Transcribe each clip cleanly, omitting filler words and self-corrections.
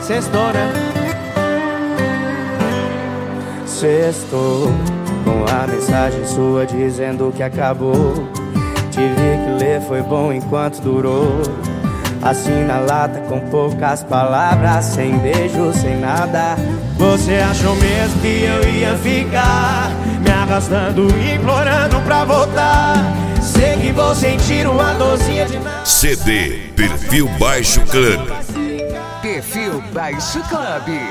sextou, né? Sextou com a mensagem sua dizendo que acabou. Tive que ler, foi bom enquanto durou. Assim na lata, com poucas palavras, sem beijo, sem nada. Você achou mesmo que eu ia ficar me arrastando, implorando pra voltar? Sei que vou sentir uma dorzinha de nada. CD Perfil Baixo Club. Perfil Baixo Club.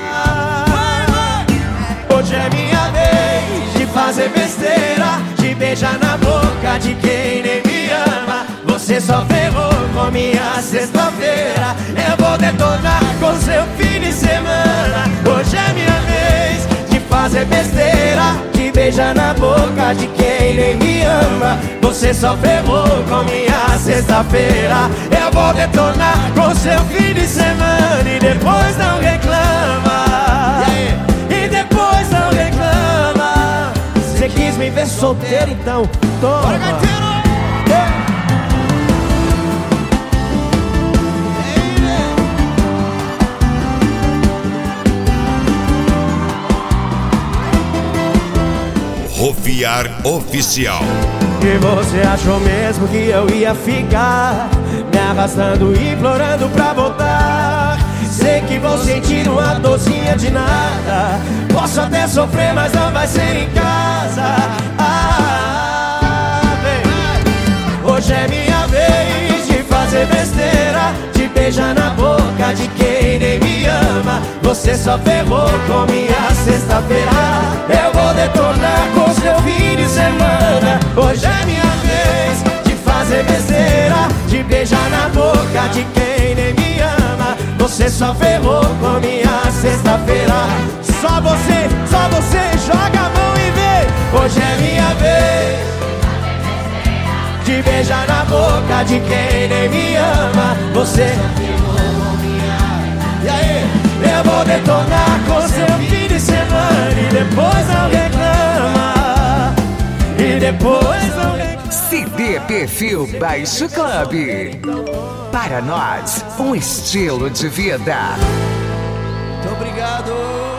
Hoje é minha vez de fazer besteira, de beijar na boca de quem nem me ama. Você só ferrou com minha sexta-feira. Eu vou detonar com seu fim de semana. Hoje é minha vez de fazer besteira, de beijar na boca de quem nem me ama. Você só ferrou com minha sexta-feira. Eu vou detonar com seu fim de semana. E depois não reclama. E depois não reclama. Você quis me ver solteiro, então toma. Rofiar Oficial. E você achou mesmo que eu ia ficar me arrastando, implorando pra voltar? Sei que vou sentir uma dorzinha de nada. Posso até sofrer, mas não vai ser em casa. Vem. Hoje é minha vez de fazer besteira, de beijar na boca de quem nem me ama. Você só ferrou com minha sexta-feira. Eu vou detonar com seu fim de semana. Hoje é minha vez de fazer besteira, de beijar na boca de quem nem me ama. Você só ferrou com minha sexta-feira. Só você joga a mão e vê. Hoje é minha vez de beijar na boca de quem nem me ama. Você e aí? Eu vou detonar com seu fim de semana. E depois não reclama. E depois não reclama. CD Perfil Baixo Club. Para nós, um estilo de vida. Muito obrigado.